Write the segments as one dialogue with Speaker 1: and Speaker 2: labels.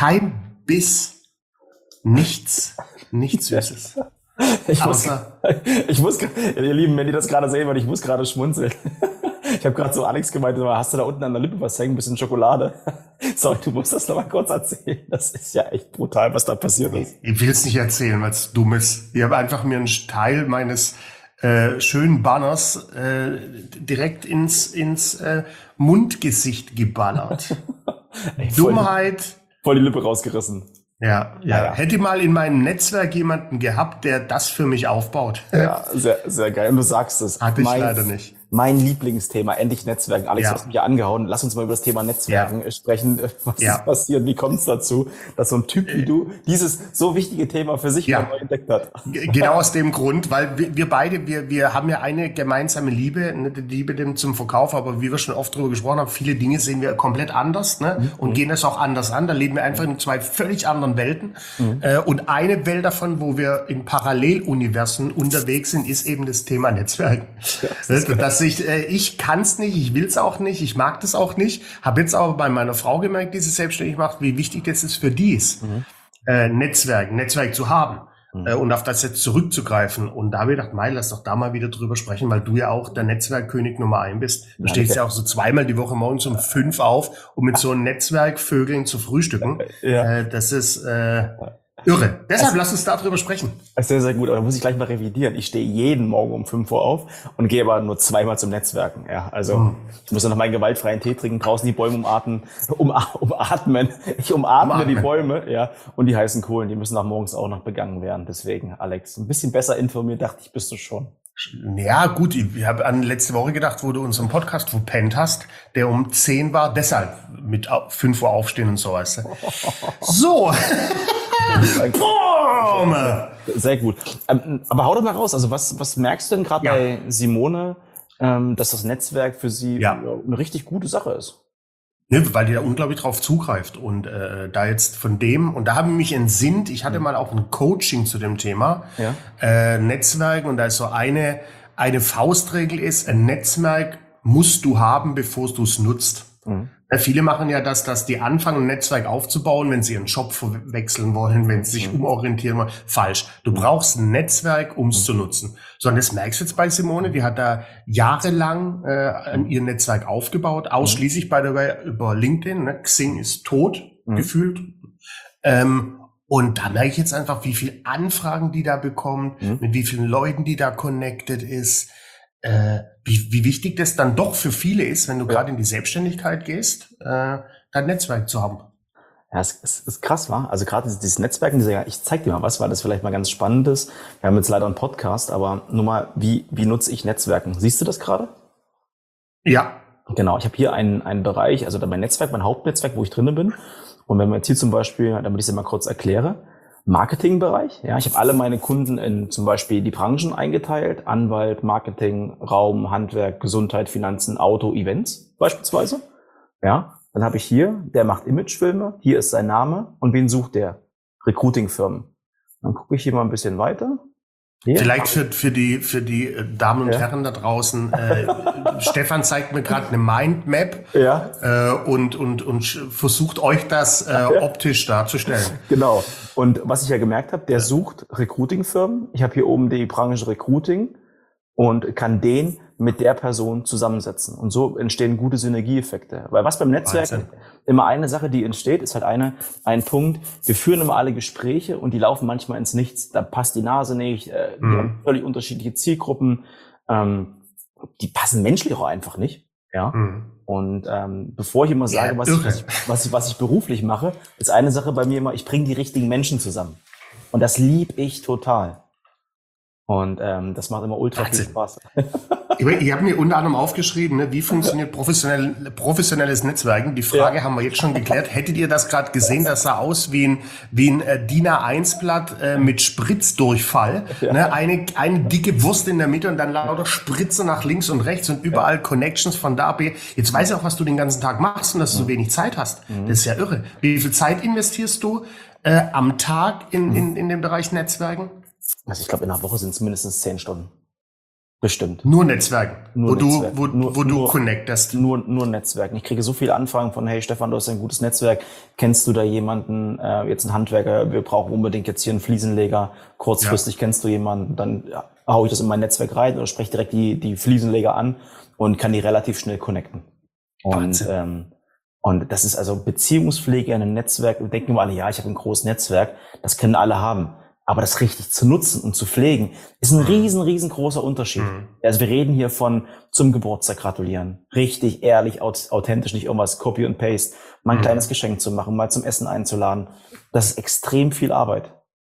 Speaker 1: kein Biss, nichts Süßes.
Speaker 2: Ich muss, ihr Lieben, wenn ihr das gerade sehen wollt, ich muss gerade schmunzeln. Ich habe gerade so Alex gemeint, hast du da unten an der Lippe was hängen, ein bisschen Schokolade? Sorry, du musst das noch mal kurz erzählen. Das ist ja echt brutal, was da passiert ist.
Speaker 1: Ich will es nicht erzählen, weil es dumm ist. Ich habe einfach mir einen Teil meines schönen Banners direkt ins Mundgesicht geballert. Dummheit.
Speaker 2: Voll die Lippe rausgerissen.
Speaker 1: Ja. Hätte mal in meinem Netzwerk jemanden gehabt, der das für mich aufbaut.
Speaker 2: Ja, sehr, sehr geil. Und du sagst es.
Speaker 1: Hatte ich leider nicht.
Speaker 2: Mein Lieblingsthema, endlich Netzwerken. Alex, du hast mich ja angehauen. Lass uns mal über das Thema Netzwerken sprechen. Was ist passiert? Wie kommt es dazu, dass so ein Typ wie du dieses so wichtige Thema für sich neu entdeckt hat?
Speaker 1: Genau aus dem Grund, weil wir beide, wir haben ja eine gemeinsame Liebe, ne, die Liebe zum Verkauf, aber wie wir schon oft drüber gesprochen haben, viele Dinge sehen wir komplett anders, ne, und gehen das auch anders an. Da leben wir einfach in zwei völlig anderen Welten. Und eine Welt davon, wo wir in Paralleluniversen unterwegs sind, ist eben das Thema Netzwerken. Ich kann es nicht, ich will es auch nicht, ich mag das auch nicht. Habe jetzt aber bei meiner Frau gemerkt, die sich selbstständig macht, wie wichtig das ist für die Netzwerk zu haben und auf das jetzt zurückzugreifen. Und da habe ich gedacht, lass doch da mal wieder drüber sprechen, weil du ja auch der Netzwerkkönig Nummer 1 bist. Du stehst ja auch so zweimal die Woche morgens um 5 auf, um mit so einem Netzwerkvögeln zu frühstücken. Das ist irre. Deshalb lass uns darüber sprechen.
Speaker 2: Sehr, sehr gut. Aber da muss ich gleich mal revidieren. Ich stehe jeden Morgen um 5 Uhr auf und gehe aber nur zweimal zum Netzwerken. Ja, also ich muss dann noch meinen gewaltfreien Tee trinken, draußen die Bäume umatmen. Ich umatme die Bäume, ja. Und die heißen Kohlen, die müssen nach morgens auch noch begangen werden. Deswegen, Alex, ein bisschen besser informiert, dachte ich, bist du schon.
Speaker 1: Ja, gut, ich habe an letzte Woche gedacht, wo du unseren Podcast verpennt hast, der um 10 war, deshalb mit 5 Uhr aufstehen und so, weißt du. So.
Speaker 2: Sehr gut. Aber hau doch mal raus. Also was merkst du denn gerade bei Simone, dass das Netzwerk für sie eine richtig gute Sache ist?
Speaker 1: Ja, weil die da unglaublich drauf zugreift. Und da jetzt von dem, und da habe ich mich entsinnt, ich hatte mal auch ein Coaching zu dem Thema, Netzwerken, und da ist so eine Faustregel ist, ein Netzwerk musst du haben, bevor du es nutzt. Viele machen ja das, dass die anfangen, ein Netzwerk aufzubauen, wenn sie ihren Job wechseln wollen, wenn sie sich umorientieren wollen. Falsch. Du brauchst ein Netzwerk, um es zu nutzen. So, und das merkst du jetzt bei Simone, die hat da jahrelang ihr Netzwerk aufgebaut, ausschließlich by the way über LinkedIn. Ne? Xing ist tot, gefühlt. Und da merke ich jetzt einfach, wie viele Anfragen die da bekommt, mit wie vielen Leuten die da connected ist. Wie wichtig das dann doch für viele ist, wenn du gerade in die Selbstständigkeit gehst, dein Netzwerk zu haben.
Speaker 2: Ja, es ist krass, wa? Also gerade dieses Netzwerken, ich zeig dir mal was, weil das vielleicht mal ganz spannend ist. Wir haben jetzt leider einen Podcast, aber nur mal, wie nutze ich Netzwerken? Siehst du das gerade?
Speaker 1: Ja.
Speaker 2: Genau, ich habe hier einen Bereich, also mein Netzwerk, mein Hauptnetzwerk, wo ich drinne bin. Und wenn wir jetzt hier zum Beispiel, damit ich es mal kurz erkläre, Marketingbereich. Ja, ich habe alle meine Kunden in zum Beispiel die Branchen eingeteilt. Anwalt, Marketing, Raum, Handwerk, Gesundheit, Finanzen, Auto, Events beispielsweise. Ja, dann habe ich hier, der macht Imagefilme. Hier ist sein Name. Und wen sucht der? Recruiting-Firmen. Dann gucke ich hier mal ein bisschen weiter. Hier.
Speaker 1: Vielleicht für die Damen und Herren da draußen. Stefan zeigt mir gerade eine Mindmap und versucht euch das optisch darzustellen.
Speaker 2: Genau. Und was ich ja gemerkt habe, der sucht Recruiting-Firmen. Ich habe hier oben die Branche Recruiting und kann den mit der Person zusammensetzen. Und so entstehen gute Synergieeffekte. Weil was beim Netzwerk immer eine Sache, die entsteht, ist halt ein Punkt. Wir führen immer alle Gespräche und die laufen manchmal ins Nichts. Da passt die Nase nicht. Wir haben völlig unterschiedliche Zielgruppen. Die passen menschlich auch einfach nicht. Ja. Und bevor ich immer sage, was ich beruflich mache, ist eine Sache bei mir immer, ich bringe die richtigen Menschen zusammen. Und das lieb ich total. Und das macht immer ultra viel Spaß.
Speaker 1: Ich habe mir unter anderem aufgeschrieben, ne, wie funktioniert professionelles Netzwerken. Die Frage haben wir jetzt schon geklärt. Hättet ihr das gerade gesehen? Das sah aus wie ein DIN A1-Blatt mit Spritzdurchfall. Ne, eine dicke Wurst in der Mitte und dann lauter Spritze nach links und rechts und überall Connections von da ab. Jetzt weiß ich auch, was du den ganzen Tag machst und dass du so wenig Zeit hast. Das ist ja irre. Wie viel Zeit investierst du am Tag in dem Bereich Netzwerken?
Speaker 2: Also ich glaube, in einer Woche sind es mindestens 10 Stunden. Bestimmt.
Speaker 1: Nur Netzwerken,
Speaker 2: Nur
Speaker 1: wo du connectest.
Speaker 2: Nur Netzwerken. Ich kriege so viele Anfragen von, hey Stefan, du hast ein gutes Netzwerk. Kennst du da jemanden, jetzt einen Handwerker, wir brauchen unbedingt jetzt hier einen Fliesenleger. Kurzfristig kennst du jemanden, dann hau ich das in mein Netzwerk rein oder spreche direkt die Fliesenleger an und kann die relativ schnell connecten. Und das ist also Beziehungspflege in einem Netzwerk. Wir denken immer alle, ja, ich habe ein großes Netzwerk. Das können alle haben. Aber das richtig zu nutzen und zu pflegen, ist ein riesengroßer Unterschied. Also wir reden hier von zum Geburtstag gratulieren. Richtig, ehrlich, authentisch, nicht irgendwas Copy und Paste. Mal ein kleines Geschenk zu machen, mal zum Essen einzuladen. Das ist extrem viel Arbeit.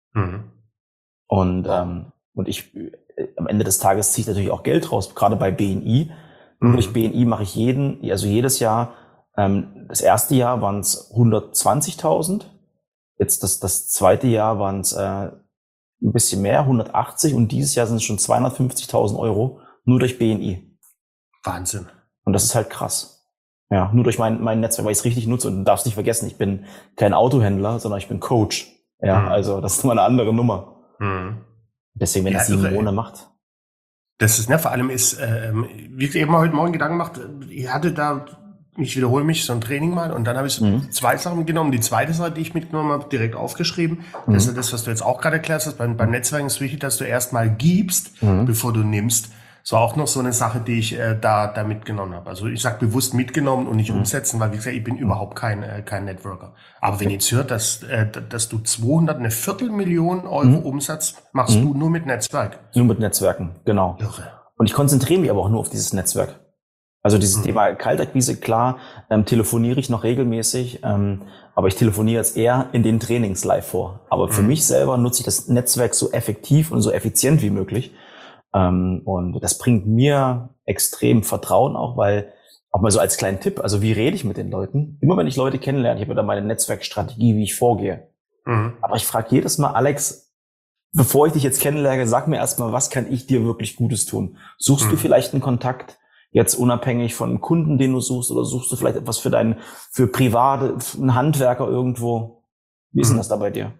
Speaker 2: Und ich, am Ende des Tages ziehe ich natürlich auch Geld raus, gerade bei BNI. Nur durch BNI mache ich jedes Jahr, das erste Jahr waren es 120.000. Jetzt das zweite Jahr waren es ein bisschen mehr, 180, und dieses Jahr sind es schon 250.000 Euro nur durch BNI.
Speaker 1: Wahnsinn.
Speaker 2: Und das ist halt krass. Ja, nur durch mein Netzwerk, weil ich es richtig nutze. Und du darfst nicht vergessen, ich bin kein Autohändler, sondern ich bin Coach. Ja, also das ist mal eine andere Nummer. Deswegen, wenn das 7 Monate macht.
Speaker 1: Das ist, vor allem ist, wie ich eben heute Morgen Gedanken gemacht, ich hatte da, ich wiederhole mich, so ein Training mal, und dann habe ich 2 Sachen mitgenommen. Die zweite Sache, die ich mitgenommen habe, direkt aufgeschrieben. Das ist das, was du jetzt auch gerade erklärt hast. Beim Netzwerken ist wichtig, dass du erstmal gibst, bevor du nimmst. So auch noch so eine Sache, die ich da mitgenommen habe. Also ich sage bewusst mitgenommen und nicht umsetzen, weil wie gesagt, ich bin überhaupt kein Networker. Aber wenn ihr jetzt hört, dass du 250.000 Euro Umsatz machst, du nur mit Netzwerk.
Speaker 2: Nur mit Netzwerken, genau.
Speaker 1: Irre.
Speaker 2: Und ich konzentriere mich aber auch nur auf dieses Netzwerk. Also dieses Thema Kaltakquise, klar, telefoniere ich noch regelmäßig, aber ich telefoniere jetzt eher in den Trainings live vor. Aber für mich selber nutze ich das Netzwerk so effektiv und so effizient wie möglich. Und das bringt mir extrem Vertrauen auch, weil, auch mal so als kleinen Tipp, also wie rede ich mit den Leuten? Immer wenn ich Leute kennenlerne, ich habe da meine Netzwerkstrategie, wie ich vorgehe. Aber ich frage jedes Mal, Alex, bevor ich dich jetzt kennenlerne, sag mir erstmal, was kann ich dir wirklich Gutes tun? Suchst du vielleicht einen Kontakt? Jetzt unabhängig von Kunden, den du suchst, oder suchst du vielleicht etwas für private, einen Handwerker irgendwo? Wie ist denn das da bei dir?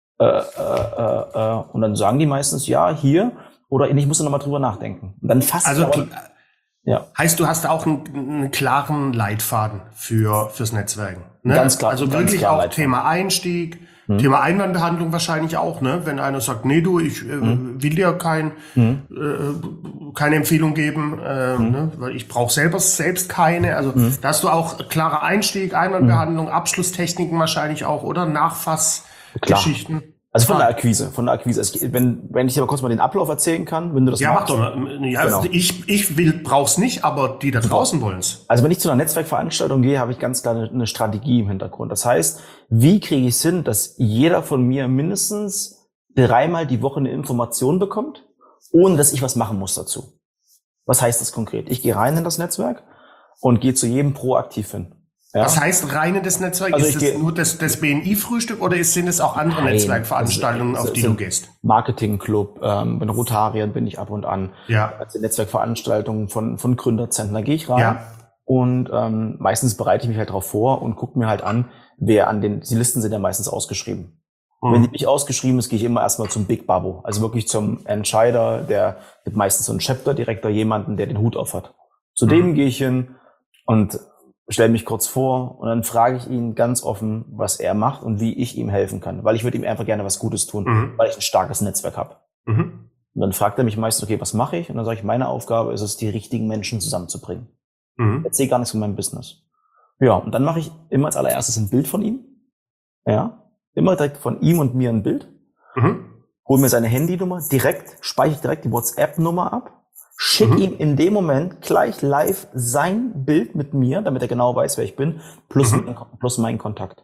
Speaker 2: Und dann sagen die meistens, ja, hier, oder ich muss da nochmal drüber nachdenken. Und dann
Speaker 1: heißt, du hast auch einen klaren Leitfaden fürs Netzwerken. Ne?
Speaker 2: Ganz klar.
Speaker 1: Also wirklich auch Thema Einstieg, Thema Einwandbehandlung wahrscheinlich auch, ne? Wenn einer sagt, nee, du, ich will dir keine Empfehlung geben, ne? Weil ich brauche selbst keine. Also da hast du auch klarer Einstieg, Einwandbehandlung, Abschlusstechniken wahrscheinlich auch, oder? Nachfassgeschichten.
Speaker 2: Also von der Akquise. Also wenn ich dir aber kurz mal den Ablauf erzählen kann, wenn du das
Speaker 1: machst.
Speaker 2: Ja,
Speaker 1: mach doch mal. Ja,
Speaker 2: genau.
Speaker 1: Ich brauch's nicht, aber die da draußen wollen's.
Speaker 2: Also wenn ich zu einer Netzwerkveranstaltung gehe, habe ich ganz klar eine Strategie im Hintergrund. Das heißt, wie kriege ich es hin, dass jeder von mir mindestens 3-mal die Woche eine Information bekommt, ohne dass ich was machen muss dazu? Was heißt das konkret? Ich gehe rein in das Netzwerk und gehe zu jedem proaktiv hin. Ja.
Speaker 1: Was heißt rein in das Netzwerk? Also ist das nur das BNI-Frühstück oder sind es auch andere Netzwerkveranstaltungen, auf die du gehst?
Speaker 2: Marketingclub, bei Rotariern bin ich ab und an.
Speaker 1: Ja.
Speaker 2: Also Netzwerkveranstaltungen von Gründerzentren, da gehe ich rein. Und meistens bereite ich mich halt darauf vor und gucke mir halt an, wer die Listen sind ja meistens ausgeschrieben. Wenn die nicht ausgeschrieben ist, gehe ich immer erstmal zum Big Babo, also wirklich zum Entscheider, der gibt meistens so einen Chapter-Direktor, jemanden, der den Hut auf hat. Zu dem gehe ich hin und stelle mich kurz vor und dann frage ich ihn ganz offen, was er macht und wie ich ihm helfen kann, weil ich würde ihm einfach gerne was Gutes tun, weil ich ein starkes Netzwerk habe. Und dann fragt er mich meistens, okay, was mache ich? Und dann sage ich, meine Aufgabe ist es, die richtigen Menschen zusammenzubringen. Ich erzähle gar nichts von meinem Business. Ja, und dann mache ich immer als allererstes ein Bild von ihm. Ja, immer direkt von ihm und mir ein Bild. Hol mir seine Handynummer, speichere ich direkt die WhatsApp-Nummer ab. Schick ihm in dem Moment gleich live sein Bild mit mir, damit er genau weiß, wer ich bin, plus meinen Kontakt.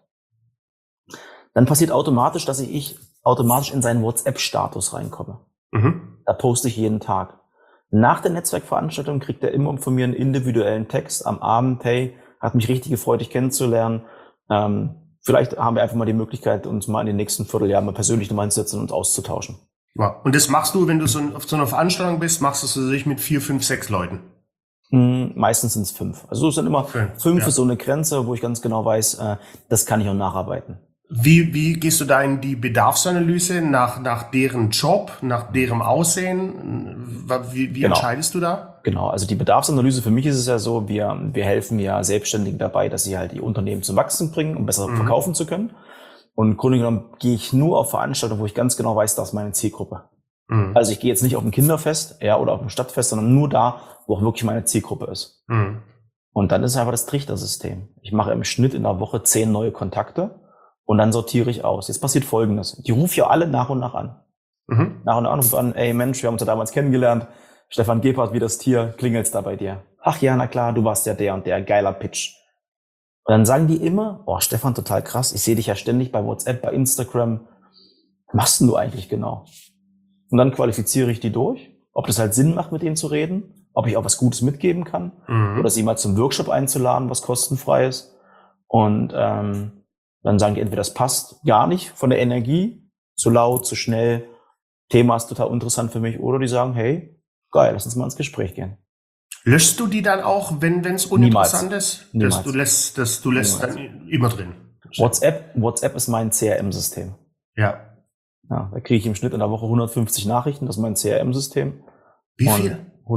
Speaker 2: Dann passiert automatisch, dass ich automatisch in seinen WhatsApp-Status reinkomme. Da poste ich jeden Tag. Nach der Netzwerkveranstaltung kriegt er immer von mir einen individuellen Text am Abend. Hey, hat mich richtig gefreut, dich kennenzulernen. Vielleicht haben wir einfach mal die Möglichkeit, uns mal in den nächsten Vierteljahren mal persönlich nochmal hinzusetzen und uns auszutauschen.
Speaker 1: Ja. Und das machst du, wenn du auf so einer Veranstaltung bist, machst du es sich mit 4, 5, 6 Leuten?
Speaker 2: Meistens sind es 5. Also es sind immer 5 ist so eine Grenze, wo ich ganz genau weiß, das kann ich auch nacharbeiten.
Speaker 1: Wie gehst du da in die Bedarfsanalyse nach deren Job, nach deren Aussehen? Wie entscheidest du da?
Speaker 2: Genau, also die Bedarfsanalyse, für mich ist es ja so, wir helfen ja Selbstständigen dabei, dass sie halt die Unternehmen zum Wachsen bringen, um besser verkaufen zu können. Und im Grunde genommen gehe ich nur auf Veranstaltungen, wo ich ganz genau weiß, das ist meine Zielgruppe. Also ich gehe jetzt nicht auf ein Kinderfest oder auf ein Stadtfest, sondern nur da, wo auch wirklich meine Zielgruppe ist. Und dann ist es einfach das Trichtersystem. Ich mache im Schnitt in der Woche 10 neue Kontakte und dann sortiere ich aus. Jetzt passiert Folgendes. Die rufen ja alle nach und nach an. Nach und nach rufen an, ey Mensch, wir haben uns ja damals kennengelernt. Stefan Gebhardt wie das Tier, klingelt's da bei dir? Ach ja, na klar, du warst ja der und der, geiler Pitch. Und dann sagen die immer, oh Stefan, total krass, ich sehe dich ja ständig bei WhatsApp, bei Instagram. Was machst denn du eigentlich genau? Und dann qualifiziere ich die durch, ob das halt Sinn macht, mit denen zu reden, ob ich auch was Gutes mitgeben kann oder sie mal zum Workshop einzuladen, was kostenfrei ist. Und dann sagen die entweder, das passt gar nicht von der Energie, zu laut, zu schnell, Thema ist total interessant für mich, oder die sagen, hey, geil, lass uns mal ins Gespräch gehen.
Speaker 1: Löschst du die dann auch, wenn es uninteressant ist? Du lässt dann immer drin.
Speaker 2: WhatsApp ist mein CRM-System.
Speaker 1: Ja,
Speaker 2: da kriege ich im Schnitt in der Woche 150 Nachrichten, das ist mein CRM-System.
Speaker 1: Wie viel?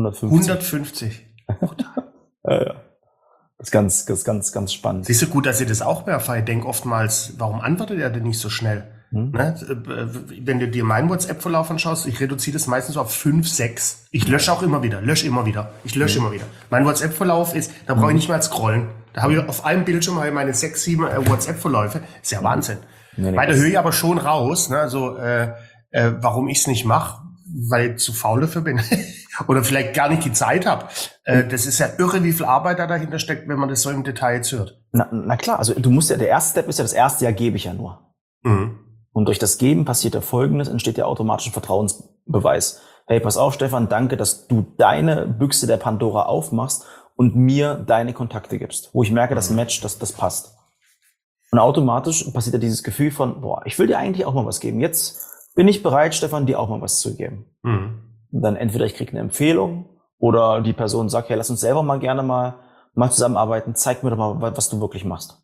Speaker 1: 150.
Speaker 2: Ja. Das ist ganz spannend.
Speaker 1: Siehst du, gut, dass ihr das auch mehr erfahrt. Ich denke oftmals, warum antwortet er denn nicht so schnell? Ne? Wenn du dir meinen WhatsApp-Verlauf anschaust, ich reduziere das meistens auf 5, 6. Ich lösche auch immer wieder, lösche immer wieder. Mein WhatsApp-Verlauf ist, da brauche ich nicht mal scrollen. Da habe ich auf einem Bildschirm meine 6, 7 WhatsApp-Verläufe. Ist ja Wahnsinn. Weil da höre ich aber schon raus, ne? Also, warum ich es nicht mache, weil ich zu faul dafür bin. Oder vielleicht gar nicht die Zeit habe. Das ist ja irre, wie viel Arbeit da dahinter steckt, wenn man das so im Detail jetzt hört.
Speaker 2: Na klar, also du musst ja, der erste Step ist ja, das erste Jahr gebe ich ja nur. Und durch das Geben passiert ja Folgendes, entsteht ja automatisch ein Vertrauensbeweis. Hey, pass auf, Stefan, danke, dass du deine Büchse der Pandora aufmachst und mir deine Kontakte gibst, wo ich merke, das Match, das passt. Und automatisch passiert ja dieses Gefühl von, boah, ich will dir eigentlich auch mal was geben. Jetzt bin ich bereit, Stefan, dir auch mal was zu geben. Und dann entweder ich kriege eine Empfehlung oder die Person sagt, hey, lass uns selber mal gerne mal zusammenarbeiten, zeig mir doch mal, was du wirklich machst.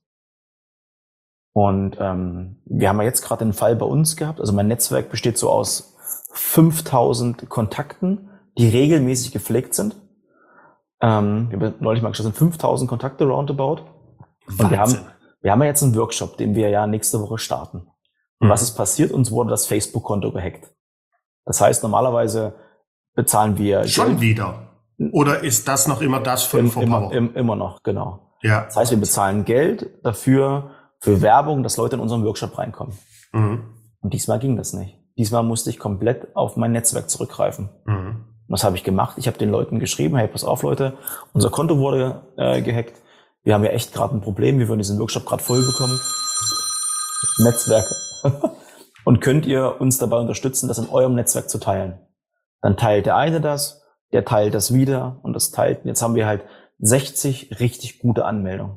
Speaker 2: Und wir haben ja jetzt gerade einen Fall bei uns gehabt. Also mein Netzwerk besteht so aus 5000 Kontakten, die regelmäßig gepflegt sind. Wir haben neulich mal geschaut, 5000 Kontakte roundabout. Und wir haben ja jetzt einen Workshop, den wir ja nächste Woche starten. Und was ist passiert? Uns wurde das Facebook-Konto gehackt. Das heißt, normalerweise bezahlen wir
Speaker 1: schon Geld. Wieder? Oder ist das noch immer das von vor paar Wochen?
Speaker 2: Immer noch, genau.
Speaker 1: Ja.
Speaker 2: Das heißt, wir bezahlen Geld dafür, für Werbung, dass Leute in unseren Workshop reinkommen. Und diesmal ging das nicht. Diesmal musste ich komplett auf mein Netzwerk zurückgreifen. Und was habe ich gemacht? Ich habe den Leuten geschrieben, hey, pass auf, Leute, unser Konto wurde gehackt. Wir haben ja echt gerade ein Problem. Wir würden diesen Workshop gerade voll bekommen. Netzwerk. Und könnt ihr uns dabei unterstützen, das in eurem Netzwerk zu teilen? Dann teilt der eine das, der teilt das wieder und das teilt. Jetzt haben wir halt 60 richtig gute Anmeldungen.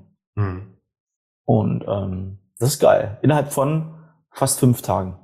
Speaker 2: Und das ist geil. Innerhalb von fast 5 Tagen.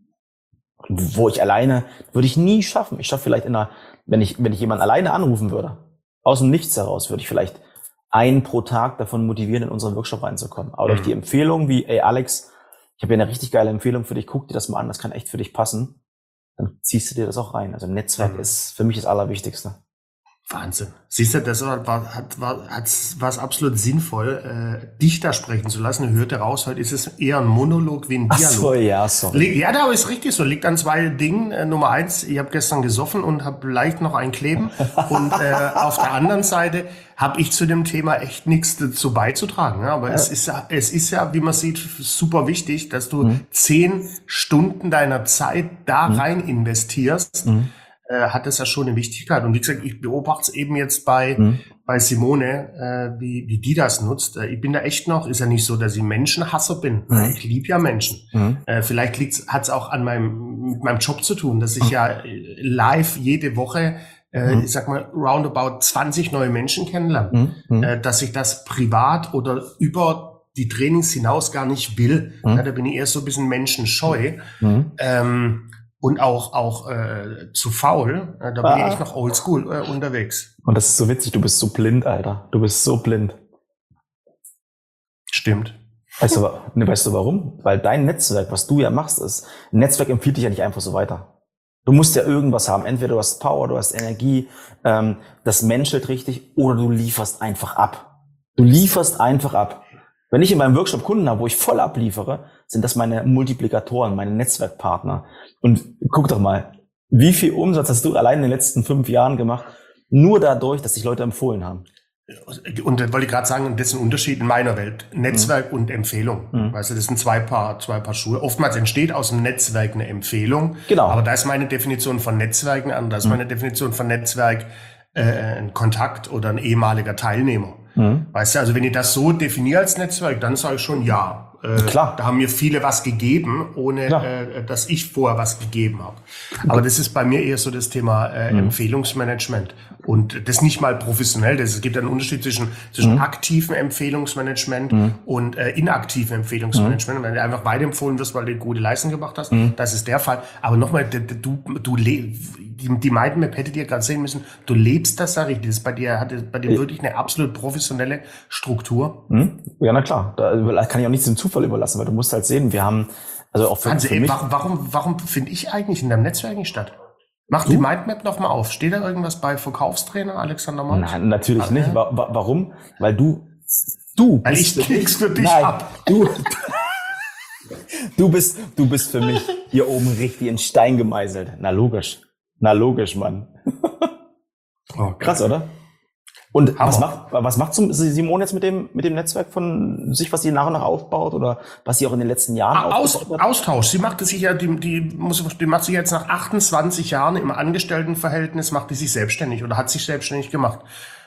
Speaker 2: Wo ich alleine, würde ich nie schaffen. Ich schaffe vielleicht wenn ich jemanden alleine anrufen würde, aus dem Nichts heraus, würde ich vielleicht einen pro Tag davon motivieren, in unseren Workshop reinzukommen. Aber durch die Empfehlung wie, ey Alex, ich habe hier eine richtig geile Empfehlung für dich, guck dir das mal an, das kann echt für dich passen, dann ziehst du dir das auch rein. Also Netzwerk ist für mich das Allerwichtigste.
Speaker 1: Wahnsinn. Siehst du, das war absolut sinnvoll, dich da sprechen zu lassen. Hörte raus, heute ist es eher ein Monolog wie ein Dialog.
Speaker 2: Ach so, ja, sorry.
Speaker 1: Ja, da ist richtig so. Liegt an 2 Dingen. Nummer 1, ich habe gestern gesoffen und habe leicht noch ein Kleben. Und auf der anderen Seite habe ich zu dem Thema echt nichts dazu beizutragen. Ja, aber es ist ja, wie man sieht, super wichtig, dass du 10 Stunden deiner Zeit da rein investierst. Hat es ja schon eine Wichtigkeit. Und wie gesagt, ich beobachte es eben jetzt bei Simone, wie die das nutzt. Ich bin da echt noch, ist ja nicht so, dass ich Menschenhasser bin. Ich liebe ja Menschen. Vielleicht hat es auch mit meinem Job zu tun, dass ich ja live jede Woche, ich sag mal, roundabout 20 neue Menschen kennenlerne. Dass ich das privat oder über die Trainings hinaus gar nicht will. Da bin ich eher so ein bisschen menschenscheu. Und auch zu faul. Da bin ich echt noch oldschool unterwegs.
Speaker 2: Und das ist so witzig, du bist so blind, Alter. Du bist so blind.
Speaker 1: Stimmt.
Speaker 2: Weißt du warum? Weil dein Netzwerk, was du ja machst, ist, ein Netzwerk empfiehlt dich ja nicht einfach so weiter. Du musst ja irgendwas haben. Entweder du hast Power, du hast Energie, das menschelt richtig, oder du lieferst einfach ab. Du lieferst einfach ab. Wenn ich in meinem Workshop Kunden habe, wo ich voll abliefere, sind das meine Multiplikatoren, meine Netzwerkpartner. Und guck doch mal, wie viel Umsatz hast du allein in den letzten 5 Jahren gemacht? Nur dadurch, dass sich Leute empfohlen haben.
Speaker 1: Und dann wollte ich gerade sagen, das ist ein Unterschied in meiner Welt. Netzwerk und Empfehlung. Weißt du, das sind zwei Paar Schuhe. Oftmals entsteht aus dem Netzwerk eine Empfehlung.
Speaker 2: Genau.
Speaker 1: Aber da ist meine Definition von Netzwerken an. Da ist meine Definition von Netzwerk ein Kontakt oder ein ehemaliger Teilnehmer. Weißt du, also wenn ich das so definiere als Netzwerk, dann sage ich schon ja.
Speaker 2: Klar.
Speaker 1: Da haben mir viele was gegeben, ohne dass ich vorher was gegeben habe. Aber das ist bei mir eher so das Thema Empfehlungsmanagement. Und das nicht mal professionell. Es gibt einen Unterschied zwischen aktivem Empfehlungsmanagement und inaktivem Empfehlungsmanagement. Wenn du einfach weiterempfohlen wirst, weil du eine gute Leistung gemacht hast, das ist der Fall. Aber nochmal, die Mindmap hättet ihr gerade sehen müssen, du lebst das da richtig. Das ist bei dir wirklich eine absolut professionelle Struktur.
Speaker 2: Ja, na klar. Da kann ich auch nichts dem Zufall überlassen, weil du musst halt sehen, wir haben, also auch für mich.
Speaker 1: Warum finde ich eigentlich in deinem Netzwerk nicht statt? Mach die Mindmap nochmal auf. Steht da irgendwas bei Verkaufstrainer Alexander Mann?
Speaker 2: Nein, natürlich nicht. Warum? Weil
Speaker 1: weil ich krieg's für dich ab.
Speaker 2: Du bist für mich hier oben richtig in Stein gemeißelt. Na logisch, Mann.
Speaker 1: Okay.
Speaker 2: Krass, oder? Und was macht Simone jetzt mit dem Netzwerk von sich, was sie nach und nach aufbaut oder was sie auch in den letzten Jahren aufgebaut hat?
Speaker 1: Austausch. Sie macht sich ja, die macht sich jetzt nach 28 Jahren im Angestelltenverhältnis, macht die sich selbstständig oder hat sich selbstständig gemacht.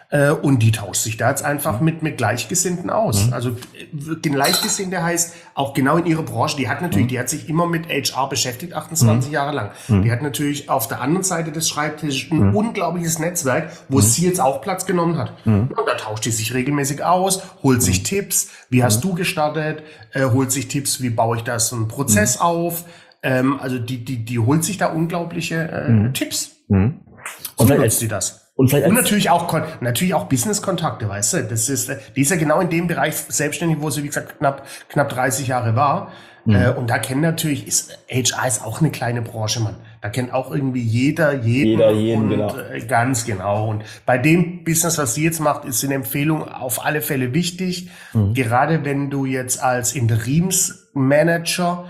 Speaker 1: Und die tauscht sich da jetzt einfach mit Gleichgesinnten aus. Also Gleichgesinnte heißt auch genau in ihrer Branche. Die hat sich immer mit HR beschäftigt, 28 Jahre lang. Die hat natürlich auf der anderen Seite des Schreibtisches ein unglaubliches Netzwerk, wo sie jetzt auch Platz genommen hat. Und da tauscht die sich regelmäßig aus, holt sich Tipps. Wie hast du gestartet? Holt sich Tipps, wie baue ich da so einen Prozess auf? Also die holt sich da unglaubliche Tipps. Und nutzt sie das. Und natürlich auch Business-Kontakte, weißt du? Die ist ja genau in dem Bereich selbstständig, wo sie, wie gesagt, knapp 30 Jahre war. Und da kennt natürlich, HR ist auch eine kleine Branche, Mann. Da kennt auch irgendwie jeder jeden und, genau. Ganz genau. Und bei dem Business, was sie jetzt macht, ist eine Empfehlung auf alle Fälle wichtig. Gerade wenn du jetzt als Interimsmanager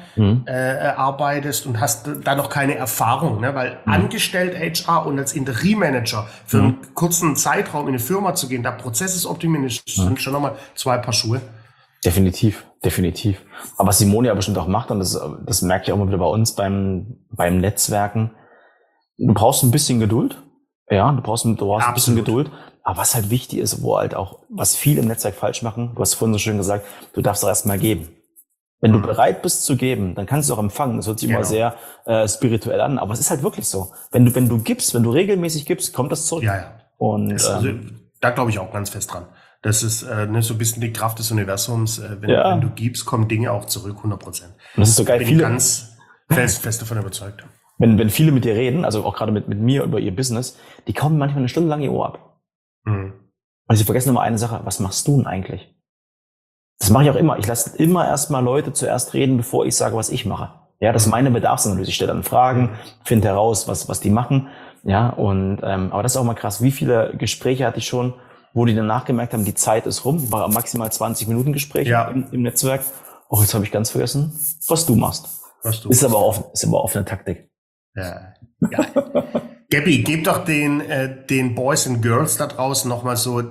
Speaker 1: arbeitest und hast da noch keine Erfahrung, ne? Weil angestellt HR und als Interimmanager für einen kurzen Zeitraum in eine Firma zu gehen, da Prozesses optimieren, sind schon nochmal zwei Paar Schuhe.
Speaker 2: Definitiv. Aber was Simone ja bestimmt auch macht, und das merke ich auch immer wieder bei uns beim Netzwerken, du brauchst ein bisschen Geduld. Ja, du brauchst ein bisschen Geduld. Aber was halt wichtig ist, was viele im Netzwerk falsch machen, du hast vorhin so schön gesagt, du darfst doch erst mal geben. Wenn du bereit bist zu geben, dann kannst du auch empfangen. Das hört sich immer sehr spirituell an, aber es ist halt wirklich so. Wenn du regelmäßig gibst, kommt das zurück.
Speaker 1: Ja. Und da glaube ich auch ganz fest dran. Das ist so ein bisschen die Kraft des Universums. Wenn du gibst, kommen Dinge auch zurück, 100%. Und
Speaker 2: das ist so geil.
Speaker 1: Bin ich ganz fest davon überzeugt.
Speaker 2: Wenn viele mit dir reden, also auch gerade mit mir über ihr Business, die kommen manchmal eine Stunde lang ihr Ohr ab. Und sie vergessen immer eine Sache: Was machst du denn eigentlich? Das mache ich auch immer. Ich lasse immer erstmal Leute zuerst reden, bevor ich sage, was ich mache. Ja, das ist meine Bedarfsanalyse. Ich stelle dann Fragen, finde heraus, was die machen. Ja, und aber das ist auch mal krass. Wie viele Gespräche hatte ich schon, wo die danach gemerkt haben, die Zeit ist rum, war maximal 20 Minuten Gespräch im Netzwerk. Oh, jetzt habe ich ganz vergessen, was du machst. Ist aber offene Taktik.
Speaker 1: Ja. Gabby, gib doch den Boys and Girls da draußen nochmal so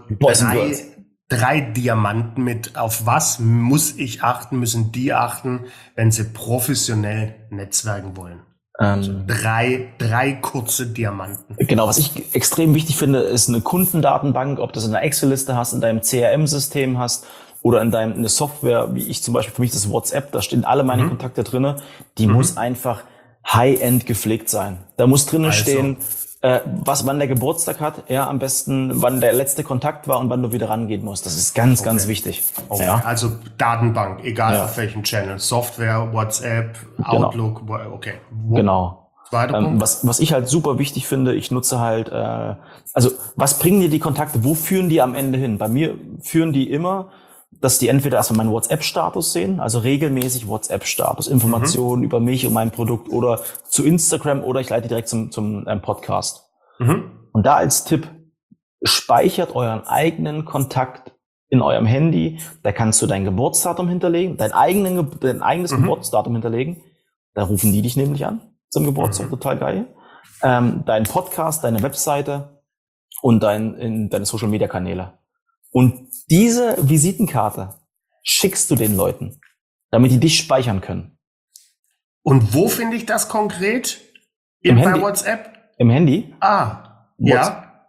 Speaker 1: drei Diamanten mit. Auf was müssen die achten, wenn sie professionell netzwerken wollen? Also drei kurze Diamanten.
Speaker 2: Genau, was ich extrem wichtig finde, ist eine Kundendatenbank, ob du das in einer Excel-Liste hast, in deinem CRM-System hast oder in eine Software, wie ich zum Beispiel, für mich das WhatsApp, da stehen alle meine Kontakte drinne. Die muss einfach High-End gepflegt sein. Da muss drinnen stehen, wann der Geburtstag hat, am besten, wann der letzte Kontakt war und wann du wieder rangehen musst. Das ist ganz, ganz wichtig.
Speaker 1: Okay. Ja. Also Datenbank, egal auf welchem Channel, Software, WhatsApp, Outlook, okay.
Speaker 2: Genau. Was ich halt super wichtig finde, ich nutze halt, also was bringen dir die Kontakte, wo führen die am Ende hin? Bei mir führen die immer dass die entweder erstmal meinen WhatsApp-Status sehen, also regelmäßig WhatsApp-Status, Informationen über mich und mein Produkt oder zu Instagram oder ich leite direkt zum Podcast. Und da als Tipp, speichert euren eigenen Kontakt in eurem Handy, da kannst du dein Geburtsdatum hinterlegen, dein eigenes Geburtsdatum hinterlegen, da rufen die dich nämlich an zum Geburtstag, total geil. Dein Podcast, deine Webseite und deine Social-Media-Kanäle. Und diese Visitenkarte schickst du den Leuten, damit die dich speichern können.
Speaker 1: Und wo finde ich das konkret?
Speaker 2: Im
Speaker 1: Bei
Speaker 2: Handy.
Speaker 1: WhatsApp?
Speaker 2: Im Handy?
Speaker 1: Ja.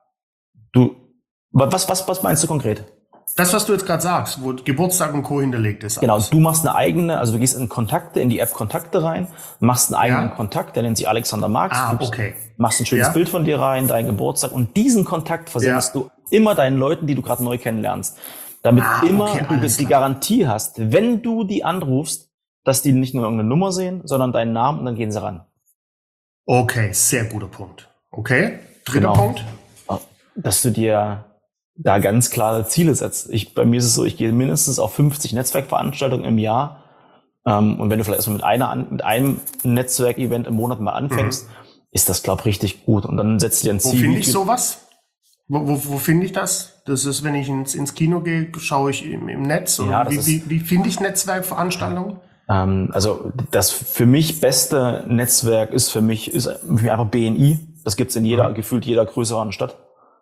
Speaker 2: Was meinst du konkret?
Speaker 1: Das, was du jetzt gerade sagst, wo Geburtstag und Co. hinterlegt ist.
Speaker 2: Genau, du machst eine eigene, also du gehst in Kontakte, in die App Kontakte rein, machst einen eigenen Kontakt, der nennt sich Alexander Marx. Machst ein schönes Bild von dir rein, deinen Geburtstag und diesen Kontakt versendest du immer deinen Leuten, die du gerade neu kennenlernst. Damit du die Garantie hast, wenn du die anrufst, dass die nicht nur irgendeine Nummer sehen, sondern deinen Namen und dann gehen sie ran.
Speaker 1: Okay, sehr guter Punkt. Okay, dritter Punkt.
Speaker 2: Dass du dir da ganz klare Ziele setzt. Bei mir ist es so, ich gehe mindestens auf 50 Netzwerkveranstaltungen im Jahr. Und wenn du vielleicht erstmal mit einem Netzwerkevent im Monat mal anfängst, ist das, glaube ich, richtig gut. Und dann setzt du dir ein Ziel.
Speaker 1: Wo finde ich sowas? Wo finde ich das? Das ist, wenn ich ins Kino gehe, schaue ich im Netz. Oder wie finde ich Netzwerkveranstaltungen?
Speaker 2: Also das für mich beste Netzwerk ist für mich einfach BNI. Das gibt's in gefühlt jeder größeren Stadt.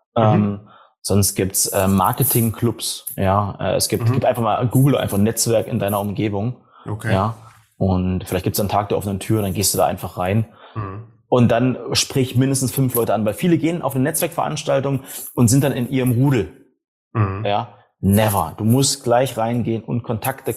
Speaker 2: Sonst gibt's Marketingclubs. Es gibt einfach mal Google einfach Netzwerk in deiner Umgebung.
Speaker 1: Okay.
Speaker 2: Ja. Und vielleicht gibt's einen Tag der offenen Tür, dann gehst du da einfach rein. Und dann sprich mindestens 5 Leute an, weil viele gehen auf eine Netzwerkveranstaltung und sind dann in ihrem Rudel. Ja, never. Du musst gleich reingehen und Kontakte.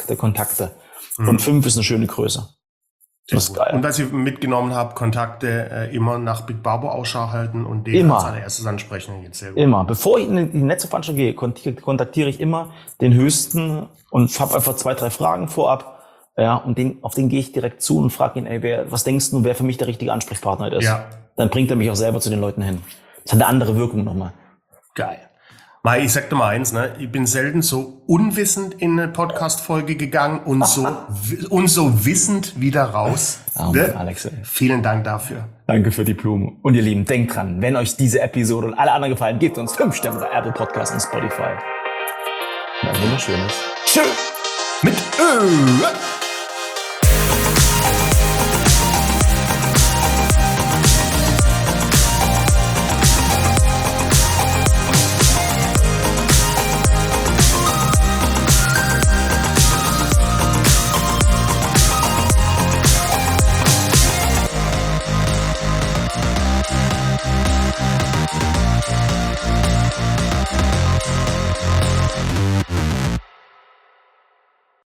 Speaker 2: Und 5 ist eine schöne Größe. Das ist geil.
Speaker 1: Und was ich mitgenommen habe, Kontakte immer nach Big Barbo Ausschau halten und den als allererstes ansprechen. Jetzt sehr gut.
Speaker 2: Immer. Bevor ich in die Netzwerkveranstaltung gehe, kontaktiere ich immer den Höchsten und habe einfach 2, 3 Fragen vorab. Ja, und auf den gehe ich direkt zu und frage ihn, was denkst du, wer für mich der richtige Ansprechpartner ist?
Speaker 1: Ja.
Speaker 2: Dann bringt er mich auch selber zu den Leuten hin. Das hat eine andere Wirkung nochmal.
Speaker 1: Geil. Mai, ich sag dir mal eins, ne? Ich bin selten so unwissend in eine Podcast-Folge gegangen und so wissend wieder raus.
Speaker 2: Ne? Alex,
Speaker 1: vielen Dank dafür.
Speaker 2: Danke für die Blumen. Und ihr Lieben, denkt dran, wenn euch diese Episode und alle anderen gefallen, gebt uns 5 Sterne bei Apple Podcasts und Spotify. Ein wunderschönes.
Speaker 1: Tschüss. Mit Ö.